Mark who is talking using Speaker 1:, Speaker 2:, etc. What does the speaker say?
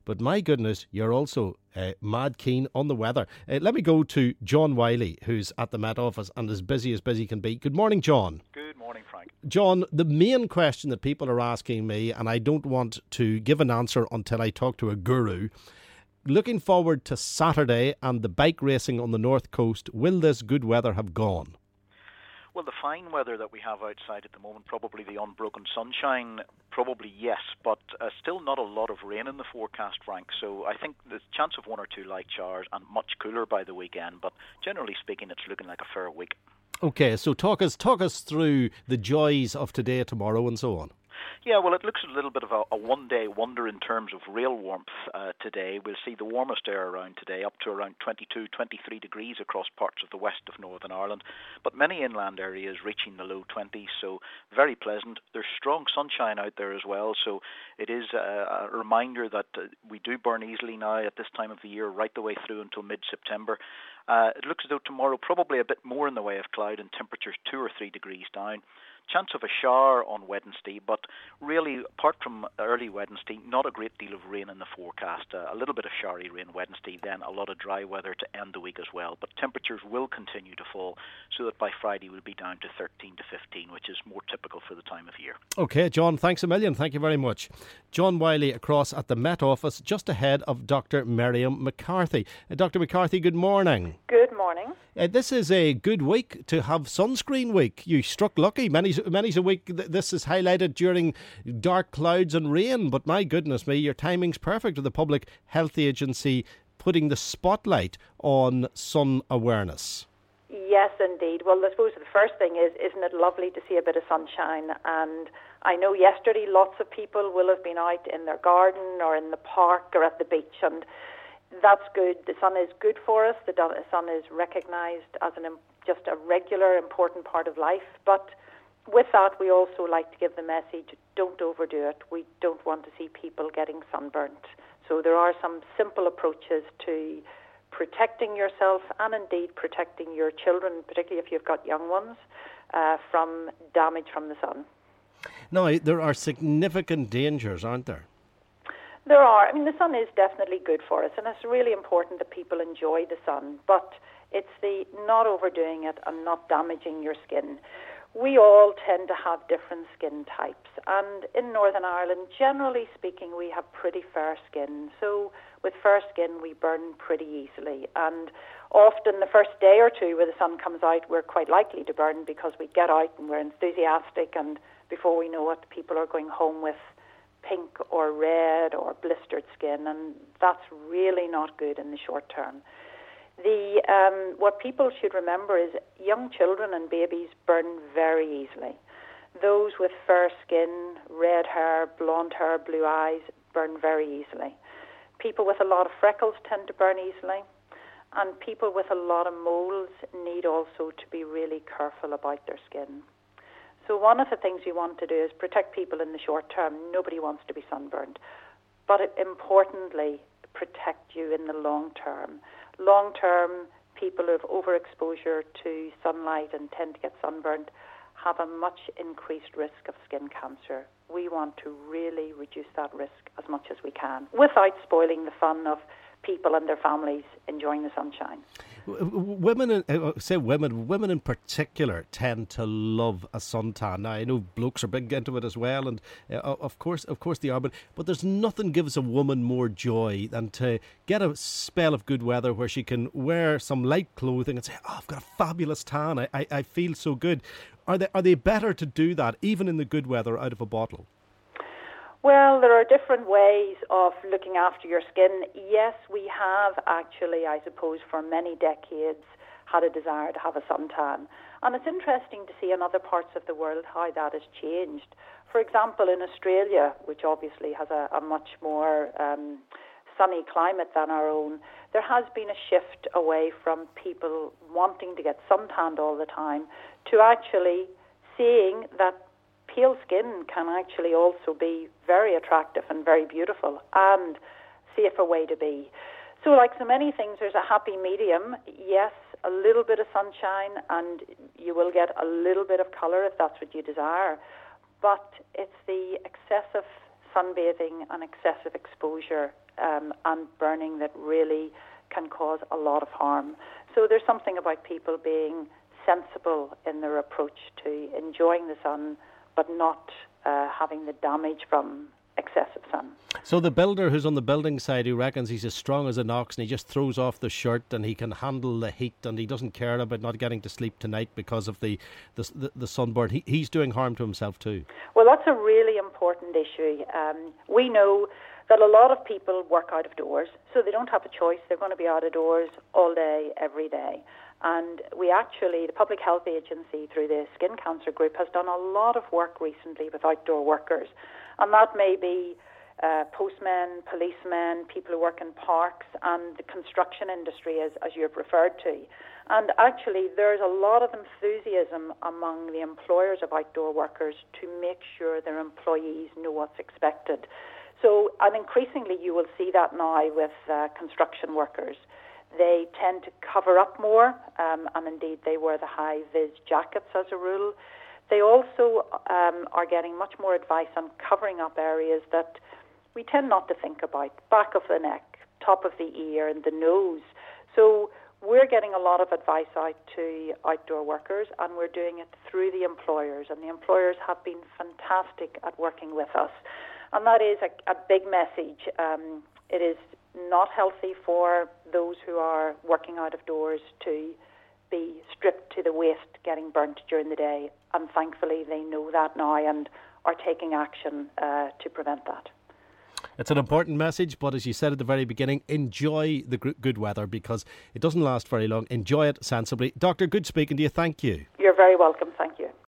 Speaker 1: but my goodness, you're also mad keen on the weather. Let me go to John Wiley, who's at the Met Office and as busy can be. Good morning, John.
Speaker 2: Good morning, Frank.
Speaker 1: John, the main question that people are asking me, and I don't want to give an answer until I talk to a guru, looking forward to Saturday and the bike racing on the North Coast, will this good weather have gone?
Speaker 2: Well, the fine weather that we have outside at the moment, probably the unbroken sunshine, probably yes, but still not a lot of rain in the forecast, Frank. So I think there's a chance of one or two light showers and much cooler by the weekend, but generally speaking, it's looking like a fair week. Okay,
Speaker 1: so talk us through the joys of today, tomorrow and so on.
Speaker 2: Yeah, well, it looks a little bit of a one-day wonder in terms of real warmth today. We'll see the warmest air around today, up to around 22, 23 degrees across parts of the west of Northern Ireland, but many inland areas reaching the low 20s, so very pleasant. There's strong sunshine out there as well, so it is a reminder that we do burn easily now at this time of the year, right the way through until mid-September. It looks as though tomorrow probably a bit more in the way of cloud and temperatures 2 or 3 degrees down. Chance of a shower on Wednesday, but really, apart from early Wednesday, not a great deal of rain in the forecast. A little bit of showery rain Wednesday, then a lot of dry weather to end the week as well. But temperatures will continue to fall, so that by Friday we'll be down to 13 to 15, which is more typical for the time of year. OK,
Speaker 1: John, thanks a million. Thank you very much. John Wiley across at the Met Office, just ahead of Dr. Miriam McCarthy. Dr. McCarthy, good morning.
Speaker 3: Good morning.
Speaker 1: This is a good week to have sunscreen week. You struck lucky. Many's a week this is highlighted during dark clouds and rain, but my goodness me, your timing's perfect with the Public Health Agency putting the spotlight on sun awareness.
Speaker 3: Yes, indeed. Well, I suppose the first thing is, isn't it lovely to see a bit of sunshine? And I know yesterday lots of people will have been out in their garden or in the park or at the beach, and that's good. The sun is good for us. The sun is recognised as just a regular, important part of life. But with that, we also like to give the message, don't overdo it. We don't want to see people getting sunburnt. So there are some simple approaches to protecting yourself and indeed protecting your children, particularly if you've got young ones, from damage from the sun.
Speaker 1: Now, there are significant dangers, aren't there?
Speaker 3: There are. I mean, the sun is definitely good for us, and it's really important that people enjoy the sun, but it's the not overdoing it and not damaging your skin. We all tend to have different skin types, and in Northern Ireland, generally speaking, we have pretty fair skin. So with fair skin, we burn pretty easily, and often the first day or two where the sun comes out, we're quite likely to burn because we get out and we're enthusiastic, and before we know it, people are going home with pink or red or blistered skin, and that's really not good in the short term. What people should remember is young children and babies burn very easily. Those with fair skin, red hair, blonde hair, blue eyes burn very easily. People with a lot of freckles tend to burn easily, and people with a lot of moles need also to be really careful about their skin. So one of the things you want to do is protect people in the short term. Nobody wants to be sunburned. But importantly, protect you in the long term. Long term, people who have overexposure to sunlight and tend to get sunburned have a much increased risk of skin cancer. We want to really reduce that risk as much as we can without spoiling the fun of people and their families enjoying the sunshine.
Speaker 1: Women in particular tend to love a suntan. Now, I know blokes are big into it as well, and of course they are, but there's nothing gives a woman more joy than to get a spell of good weather where she can wear some light clothing and say, oh, I've got a fabulous tan, I feel so good. Are they better to do that, even in the good weather, out of a bottle?
Speaker 3: Well, there are different ways of looking after your skin. Yes, we have actually, I suppose, for many decades had a desire to have a suntan. And it's interesting to see in other parts of the world how that has changed. For example, in Australia, which obviously has a much more sunny climate than our own, there has been a shift away from people wanting to get suntanned all the time to actually seeing that pale skin can actually also be very attractive and very beautiful and safer way to be. So like so many things, there's a happy medium. Yes, a little bit of sunshine and you will get a little bit of colour if that's what you desire. But it's the excessive sunbathing and excessive exposure and burning that really can cause a lot of harm. So there's something about people being sensible in their approach to enjoying the sun, but not having the damage from excessive sun.
Speaker 1: So the builder who's on the building side, who reckons he's as strong as an ox and he just throws off the shirt and he can handle the heat and he doesn't care about not getting to sleep tonight because of the sunburn, he's doing harm to himself too.
Speaker 3: Well, that's a really important issue. We know that a lot of people work out of doors, so they don't have a choice. They're going to be out of doors all day, every day. And we actually, the Public Health Agency, through the Skin Cancer Group, has done a lot of work recently with outdoor workers. And that may be postmen, policemen, people who work in parks, and the construction industry, as you've referred to. And actually, there's a lot of enthusiasm among the employers of outdoor workers to make sure their employees know what's expected. So, and increasingly you will see that now with construction workers. They tend to cover up more, and indeed they wear the high-vis jackets as a rule. They also are getting much more advice on covering up areas that we tend not to think about, back of the neck, top of the ear, and the nose. So we're getting a lot of advice out to outdoor workers, and we're doing it through the employers, and the employers have been fantastic at working with us. And that is a big message. It is not healthy for those who are working out of doors to be stripped to the waist, getting burnt during the day. And thankfully they know that now and are taking action to prevent that.
Speaker 1: It's an important message, but as you said at the very beginning, enjoy the good weather because it doesn't last very long. Enjoy it sensibly. Doctor, good speaking to you. Thank you.
Speaker 3: You're very welcome. Thank you.